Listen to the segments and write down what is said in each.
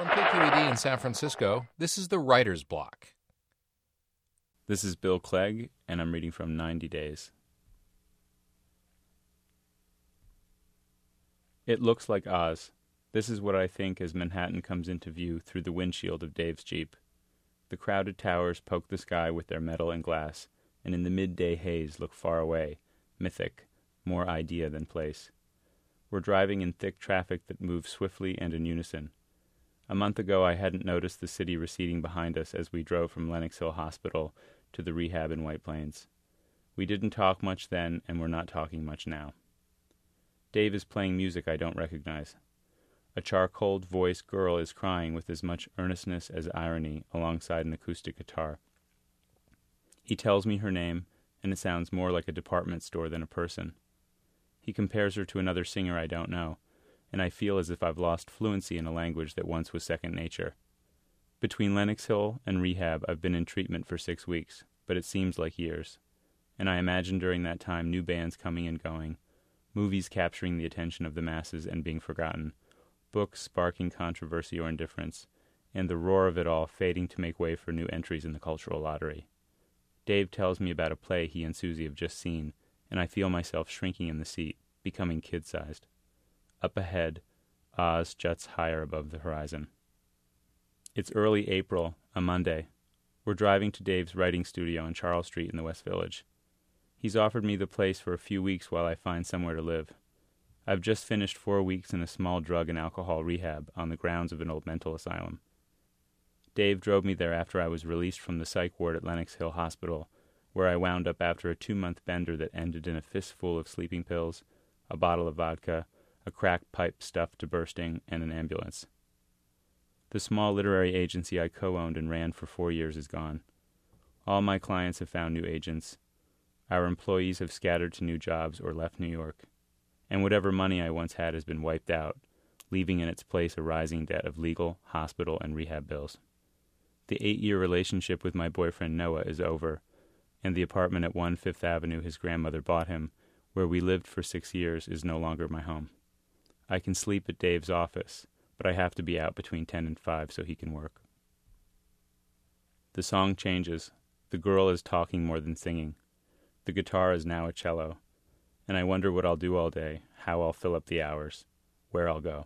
From KQED in San Francisco, this is the Writer's Block. This is Bill Clegg, and I'm reading from 90 Days. It looks like Oz. This is what I think as Manhattan comes into view through the windshield of Dave's Jeep. The crowded towers poke the sky with their metal and glass, and in the midday haze look far away, mythic, more idea than place. We're driving in thick traffic that moves swiftly and in unison. A month ago I hadn't noticed the city receding behind us as we drove from Lenox Hill Hospital to the rehab in White Plains. We didn't talk much then, and we're not talking much now. Dave is playing music I don't recognize. A charcoal-voiced girl is crying with as much earnestness as irony alongside an acoustic guitar. He tells me her name, and it sounds more like a department store than a person. He compares her to another singer I don't know, and I feel as if I've lost fluency in a language that once was second nature. Between Lenox Hill and rehab, I've been in treatment for 6 weeks, but it seems like years. And I imagine during that time new bands coming and going, movies capturing the attention of the masses and being forgotten, books sparking controversy or indifference, and the roar of it all fading to make way for new entries in the cultural lottery. Dave tells me about a play he and Susie have just seen, and I feel myself shrinking in the seat, becoming kid-sized. Up ahead, Oz juts higher above the horizon. It's early April, a Monday. We're driving to Dave's writing studio on Charles Street in the West Village. He's offered me the place for a few weeks while I find somewhere to live. I've just finished 4 weeks in a small drug and alcohol rehab on the grounds of an old mental asylum. Dave drove me there after I was released from the psych ward at Lenox Hill Hospital, where I wound up after a 2-month bender that ended in a fistful of sleeping pills, a bottle of vodka, a crack pipe stuffed to bursting, and an ambulance. The small literary agency I co-owned and ran for 4 years is gone. All my clients have found new agents. Our employees have scattered to new jobs or left New York. And whatever money I once had has been wiped out, leaving in its place a rising debt of legal, hospital, and rehab bills. The 8-year relationship with my boyfriend Noah is over, and the apartment at 1 Fifth Avenue his grandmother bought him, where we lived for 6 years, is no longer my home. I can sleep at Dave's office, but I have to be out between 10 and 5 so he can work. The song changes. The girl is talking more than singing. The guitar is now a cello, and I wonder what I'll do all day, how I'll fill up the hours, where I'll go.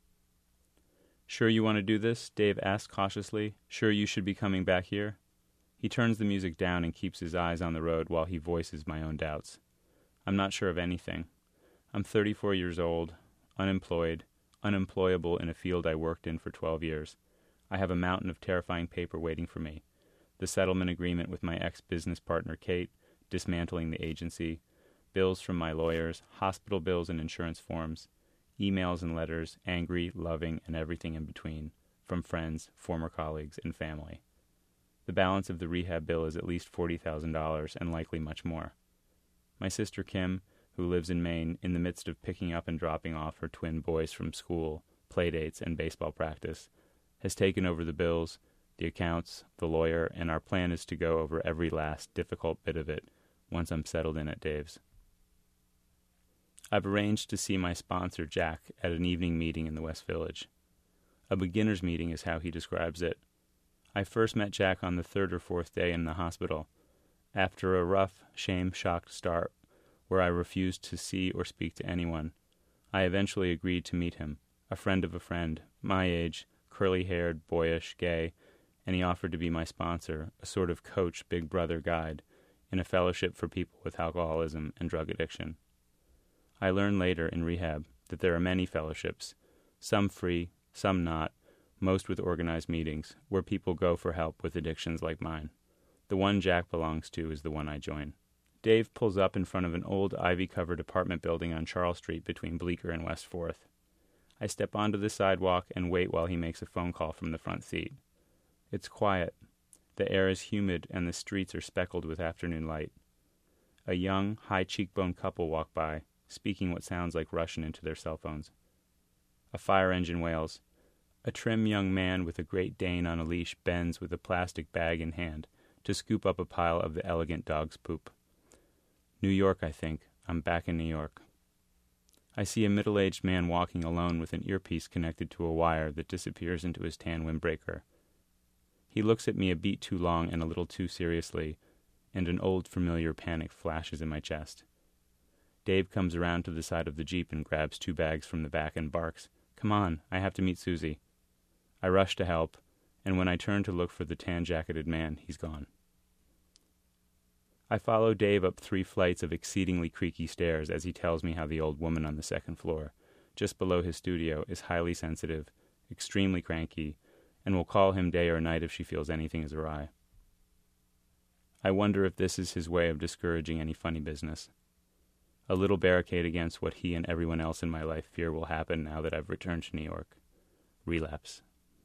"Sure you want to do this?" Dave asks cautiously. "Sure you should be coming back here?" He turns the music down and keeps his eyes on the road while he voices my own doubts. I'm not sure of anything. I'm 34 years old, unemployed, unemployable in a field I worked in for 12 years. I have a mountain of terrifying paper waiting for me. The settlement agreement with my ex-business partner Kate, dismantling the agency, bills from my lawyers, hospital bills and insurance forms, emails and letters, angry, loving, and everything in between, from friends, former colleagues, and family. The balance of the rehab bill is at least $40,000 and likely much more. My sister Kim, who lives in Maine, in the midst of picking up and dropping off her twin boys from school, playdates, and baseball practice, has taken over the bills, the accounts, the lawyer, and our plan is to go over every last difficult bit of it once I'm settled in at Dave's. I've arranged to see my sponsor, Jack, at an evening meeting in the West Village. A beginner's meeting is how he describes it. I first met Jack on the 3rd or 4th day in the hospital, after a rough, shame-shocked start where I refused to see or speak to anyone. I eventually agreed to meet him, a friend of a friend, my age, curly-haired, boyish, gay, and he offered to be my sponsor, a sort of coach, big brother guide, in a fellowship for people with alcoholism and drug addiction. I learned later in rehab that there are many fellowships, some free, some not, most with organized meetings, where people go for help with addictions like mine. The one Jack belongs to is the one I join. Dave pulls up in front of an old ivy-covered apartment building on Charles Street between Bleecker and West 4th. I step onto the sidewalk and wait while he makes a phone call from the front seat. It's quiet. The air is humid and the streets are speckled with afternoon light. A young, high-cheekboned couple walk by, speaking what sounds like Russian into their cell phones. A fire engine wails. A trim young man with a Great Dane on a leash bends with a plastic bag in hand to scoop up a pile of the elegant dog's poop. New York, I think. I'm back in New York. I see a middle-aged man walking alone with an earpiece connected to a wire that disappears into his tan windbreaker. He looks at me a beat too long and a little too seriously, and an old familiar panic flashes in my chest. Dave comes around to the side of the Jeep and grabs 2 bags from the back and barks, "Come on, I have to meet Susie." I rush to help, and when I turn to look for the tan-jacketed man, he's gone. I follow Dave up 3 flights of exceedingly creaky stairs as he tells me how the old woman on the 2nd floor, just below his studio, is highly sensitive, extremely cranky, and will call him day or night if she feels anything is awry. I wonder if this is his way of discouraging any funny business. A little barricade against what he and everyone else in my life fear will happen now that I've returned to New York. Relapse.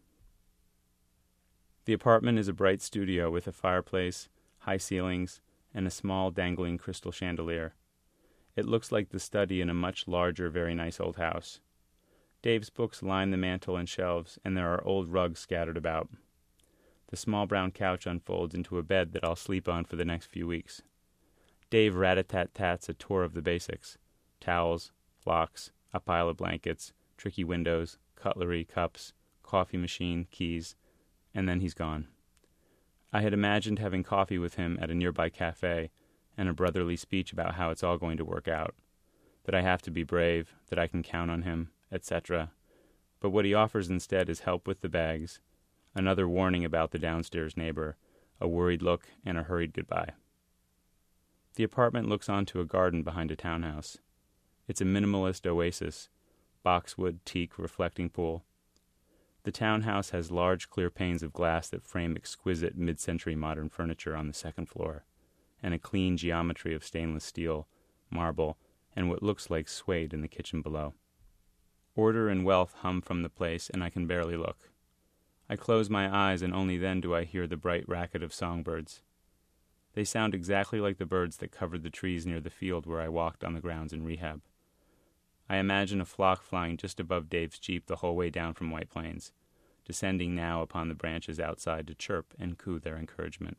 The apartment is a bright studio with a fireplace, high ceilings, and a small dangling crystal chandelier. It looks like the study in a much larger, very nice old house. Dave's books line the mantel and shelves, and there are old rugs scattered about. The small brown couch unfolds into a bed that I'll sleep on for the next few weeks. Dave rat-a-tat-tats a tour of the basics: towels, blocks, a pile of blankets, tricky windows, cutlery, cups, coffee machine, keys, and then he's gone. I had imagined having coffee with him at a nearby cafe and a brotherly speech about how it's all going to work out, that I have to be brave, that I can count on him, etc. But what he offers instead is help with the bags, another warning about the downstairs neighbor, a worried look, and a hurried goodbye. The apartment looks onto a garden behind a townhouse. It's a minimalist oasis, boxwood, teak, reflecting pool. The townhouse has large clear panes of glass that frame exquisite mid-century modern furniture on the 2nd floor, and a clean geometry of stainless steel, marble, and what looks like suede in the kitchen below. Order and wealth hum from the place, and I can barely look. I close my eyes, and only then do I hear the bright racket of songbirds. They sound exactly like the birds that covered the trees near the field where I walked on the grounds in rehab. I imagine a flock flying just above Dave's Jeep the whole way down from White Plains, descending now upon the branches outside to chirp and coo their encouragement.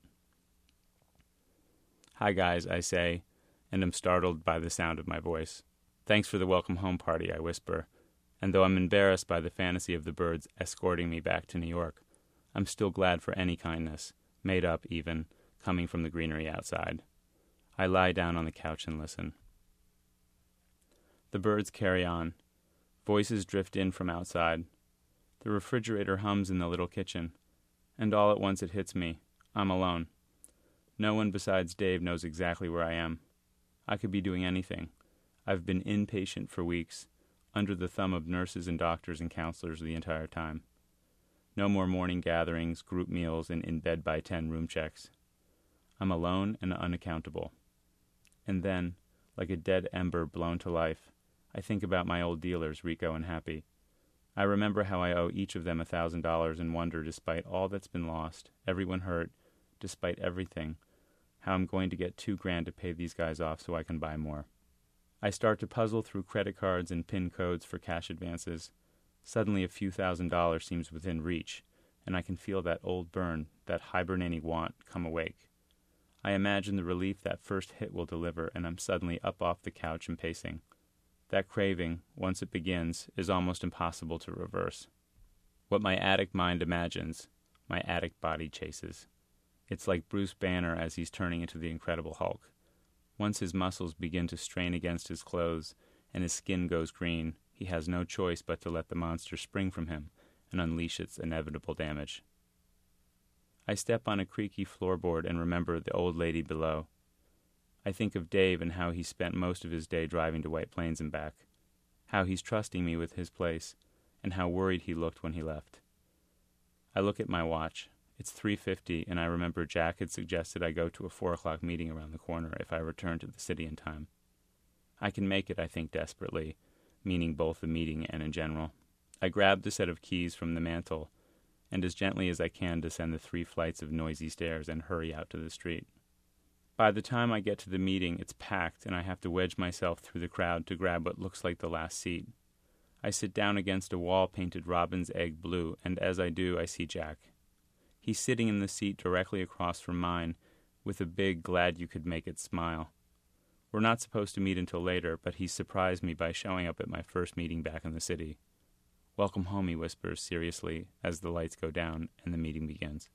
"Hi, guys," I say, and am startled by the sound of my voice. "Thanks for the welcome home party," I whisper, and though I'm embarrassed by the fantasy of the birds escorting me back to New York, I'm still glad for any kindness, made up even, coming from the greenery outside. I lie down on the couch and listen. The birds carry on. Voices drift in from outside. The refrigerator hums in the little kitchen, and all at once it hits me. I'm alone. No one besides Dave knows exactly where I am. I could be doing anything. I've been inpatient for weeks, under the thumb of nurses and doctors and counselors the entire time. No more morning gatherings, group meals, and in-bed-by-10 room checks. I'm alone and unaccountable. And then, like a dead ember blown to life, I think about my old dealers, Rico and Happy. I remember how I owe each of them $1,000 and wonder, despite all that's been lost, everyone hurt, despite everything, how I'm going to get $2,000 to pay these guys off so I can buy more. I start to puzzle through credit cards and PIN codes for cash advances. Suddenly a few $1,000s seems within reach, and I can feel that old burn, that hibernating want, come awake. I imagine the relief that first hit will deliver, and I'm suddenly up off the couch and pacing. That craving, once it begins, is almost impossible to reverse. What my addict mind imagines, my addict body chases. It's like Bruce Banner as he's turning into the Incredible Hulk. Once his muscles begin to strain against his clothes and his skin goes green, he has no choice but to let the monster spring from him and unleash its inevitable damage. I step on a creaky floorboard and remember the old lady below. I think of Dave and how he spent most of his day driving to White Plains and back, how he's trusting me with his place, and how worried he looked when he left. I look at my watch. It's 3:50, and I remember Jack had suggested I go to a 4:00 meeting around the corner if I return to the city in time. I can make it, I think desperately, meaning both the meeting and in general. I grab the set of keys from the mantel, and as gently as I can descend the 3 flights of noisy stairs and hurry out to the street. By the time I get to the meeting, it's packed, and I have to wedge myself through the crowd to grab what looks like the last seat. I sit down against a wall painted robin's egg blue, and as I do, I see Jack. He's sitting in the seat directly across from mine, with a big glad-you-could-make-it smile. We're not supposed to meet until later, but he surprised me by showing up at my first meeting back in the city. "Welcome home," he whispers seriously as the lights go down and the meeting begins.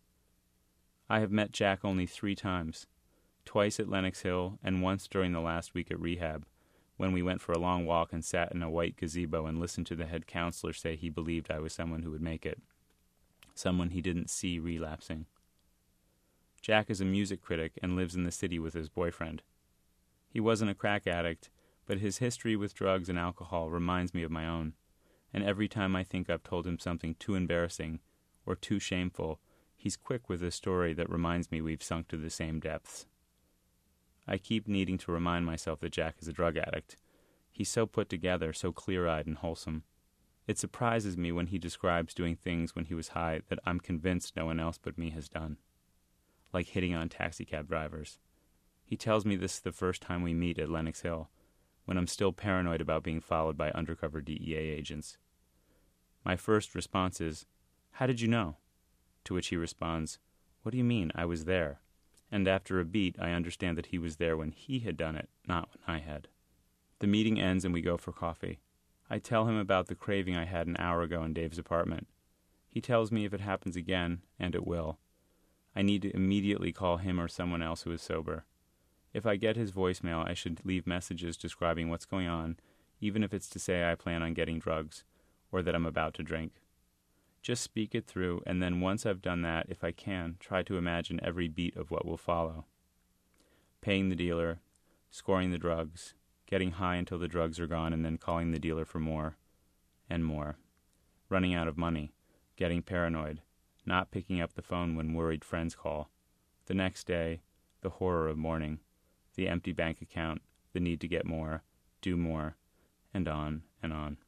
I have met Jack only 3 times, twice at Lenox Hill and once during the last week at rehab, when we went for a long walk and sat in a white gazebo and listened to the head counselor say he believed I was someone who would make it, someone he didn't see relapsing. Jack is a music critic and lives in the city with his boyfriend. He wasn't a crack addict, but his history with drugs and alcohol reminds me of my own, and every time I think I've told him something too embarrassing or too shameful, he's quick with a story that reminds me we've sunk to the same depths. I keep needing to remind myself that Jack is a drug addict. He's so put together, so clear-eyed and wholesome. It surprises me when he describes doing things when he was high that I'm convinced no one else but me has done, like hitting on taxicab drivers. He tells me this is the first time we meet at Lenox Hill, when I'm still paranoid about being followed by undercover DEA agents. My first response is, "How did you know?" To which he responds, "What do you mean? I was there." And after a beat, I understand that he was there when he had done it, not when I had. The meeting ends and we go for coffee. I tell him about the craving I had an hour ago in Dave's apartment. He tells me if it happens again, and it will, I need to immediately call him or someone else who is sober. If I get his voicemail, I should leave messages describing what's going on, even if it's to say I plan on getting drugs, or that I'm about to drink. Just speak it through, and then once I've done that, if I can, try to imagine every beat of what will follow. Paying the dealer, scoring the drugs, getting high until the drugs are gone and then calling the dealer for more, and more. Running out of money, getting paranoid, not picking up the phone when worried friends call. The next day, the horror of mourning, the empty bank account, the need to get more, do more, and on and on.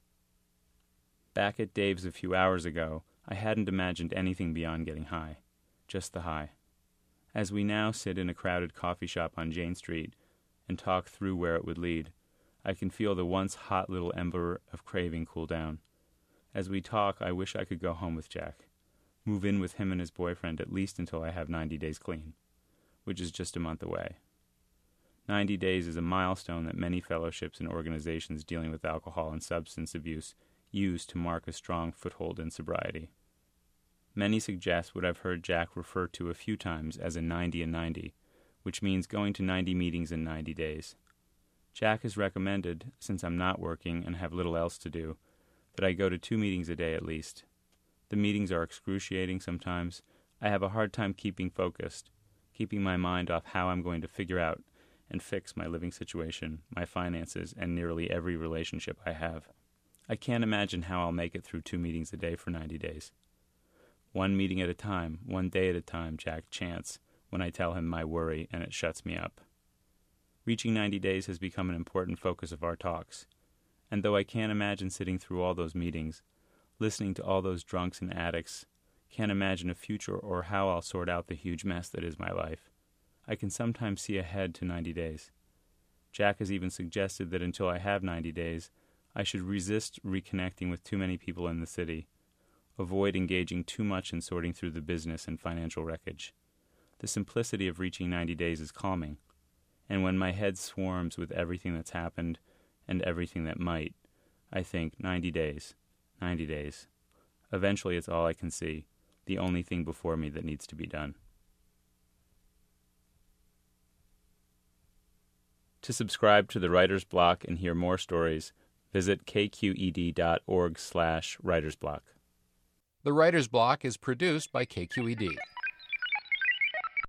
Back at Dave's a few hours ago, I hadn't imagined anything beyond getting high, just the high. As we now sit in a crowded coffee shop on Jane Street and talk through where it would lead, I can feel the once hot little ember of craving cool down. As we talk, I wish I could go home with Jack, move in with him and his boyfriend at least until I have 90 days clean, which is just a month away. 90 days is a milestone that many fellowships and organizations dealing with alcohol and substance abuse use to mark a strong foothold in sobriety. Many suggest what I've heard Jack refer to a few times as a 90 and 90, which means going to 90 meetings in 90 days. Jack has recommended, since I'm not working and have little else to do, that I go to 2 meetings a day at least. The meetings are excruciating sometimes. I have a hard time keeping focused, keeping my mind off how I'm going to figure out and fix my living situation, my finances, and nearly every relationship I have. I can't imagine how I'll make it through 2 meetings a day for 90 days. 1 meeting at a time, 1 day at a time, Jack chants when I tell him my worry, and it shuts me up. Reaching 90 days has become an important focus of our talks, and though I can't imagine sitting through all those meetings, listening to all those drunks and addicts, can't imagine a future or how I'll sort out the huge mess that is my life, I can sometimes see ahead to 90 days. Jack has even suggested that until I have 90 days, I should resist reconnecting with too many people in the city, avoid engaging too much in sorting through the business and financial wreckage. The simplicity of reaching 90 days is calming, and when my head swarms with everything that's happened and everything that might, I think 90 days, 90 days. Eventually it's all I can see, the only thing before me that needs to be done. To subscribe to the Writer's Block and hear more stories, visit kqed.org/writersblock. The Writer's Block is produced by KQED.